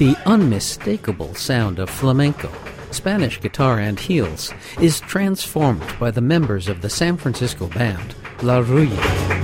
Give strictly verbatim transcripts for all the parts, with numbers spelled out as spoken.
The unmistakable sound of flamenco, Spanish guitar and heels, is transformed by the members of the San Francisco band, La Ruya.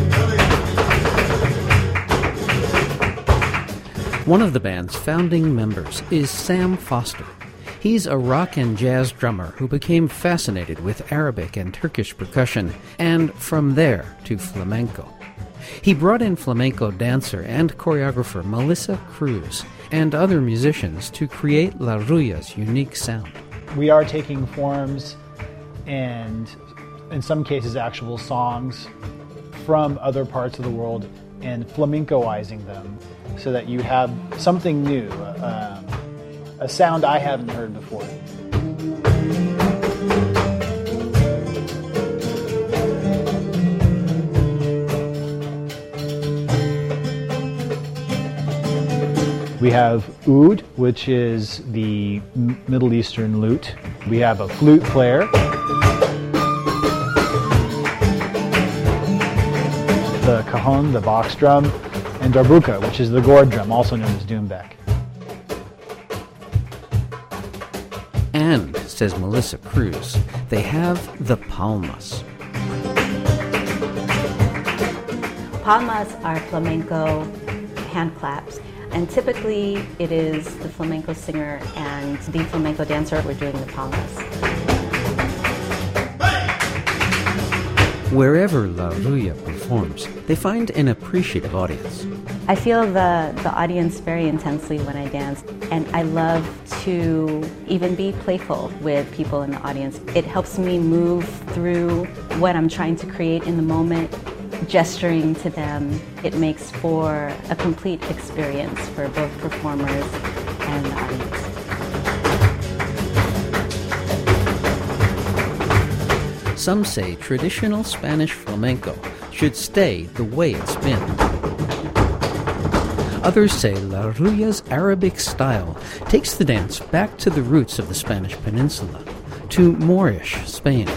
One of the band's founding members is Sam Foster. He's a rock and jazz drummer who became fascinated with Arabic and Turkish percussion, and from there to flamenco. He brought in flamenco dancer and choreographer Melissa Cruz and other musicians to create La Ruya's unique sound. We are taking forms and, in some cases, actual songs from other parts of the world and flamencoizing them so that you have something new, uh, a sound I haven't heard before. We have oud, which is the Middle Eastern lute. We have a flute player. The cajon, the box drum, and darbuka, which is the gourd drum, also known as doumbek. And, says Melissa Cruz, they have the palmas. Palmas are flamenco hand claps. And typically it is the flamenco singer and the flamenco dancer who are doing the palmas. Wherever La Ruya performs, they find an appreciative audience. I feel the, the audience very intensely when I dance, and I love to even be playful with people in the audience. It helps me move through what I'm trying to create in the moment. Gesturing to them, it makes for a complete experience for both performers and the audience. Some say traditional Spanish flamenco should stay the way it's been. Others say La Ruya's Arabic style takes the dance back to the roots of the Spanish peninsula, to Moorish Spain.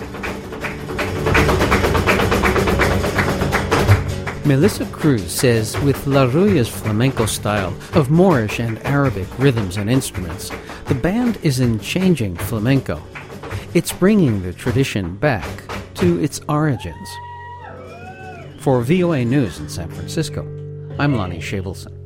Melissa Cruz says with La Ruya's flamenco style of Moorish and Arabic rhythms and instruments, the band isn't changing flamenco. It's bringing the tradition back to its origins. For V O A News in San Francisco, I'm Lonnie Shavelson.